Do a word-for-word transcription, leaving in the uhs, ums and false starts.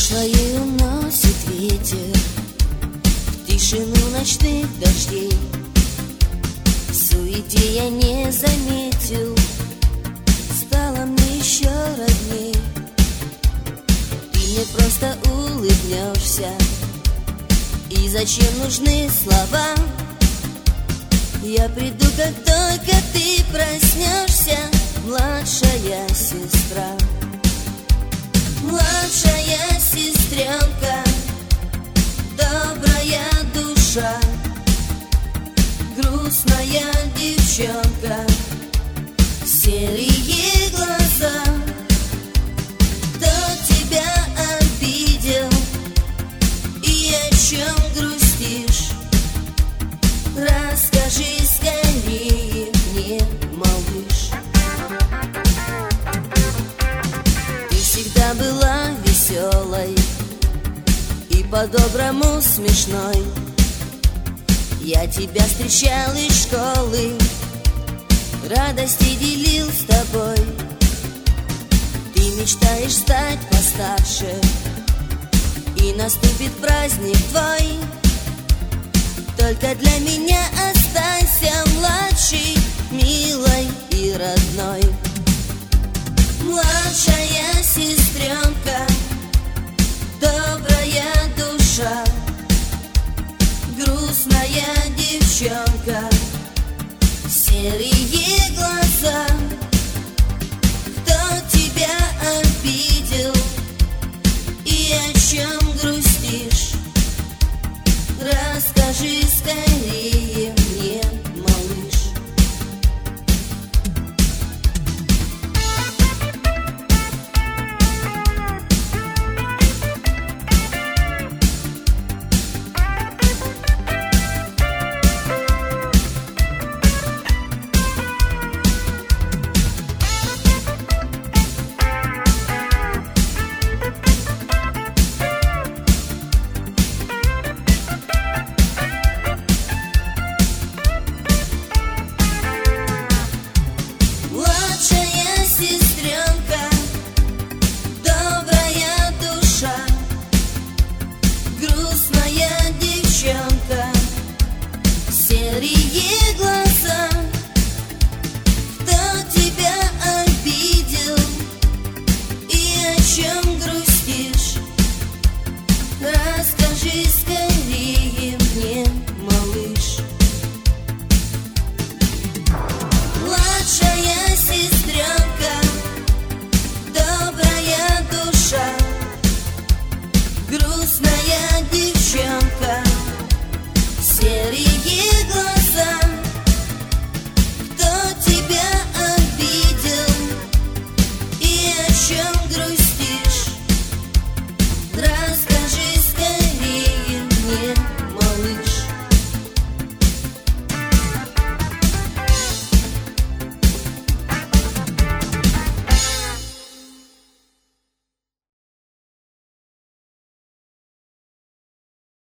Прошлое уносит ветер в тишину ночных дождей. В суете я не заметил, стало мне еще родней. Ты мне просто улыбнешься, и зачем нужны слова? Я приду, как только ты проснешься, младшая сестра. Младшая сестренка, добрая душа, грустная девчонка, серые глаза. Кто тебя обидел и о чем грустишь? Расскажи скорее мне, малыш. Ты всегда была веселой и по-доброму смешной. Я тебя встречал из школы, радости делил с тобой. Ты мечтаешь стать постарше, и наступит праздник твой. Только для меня останься младшей, милой и родной. Младшая сестренка, добрая душа, грустная девчонка, серые глаза. Кто тебя обидел и о чем грустишь? Расскажи скорее мне, малыш. Серые глаза. Кто тебя обидел и о чем грустишь? Расскажи скорее мне, малыш. Младшая сестренка, добрая душа, грустная девчонка, серия.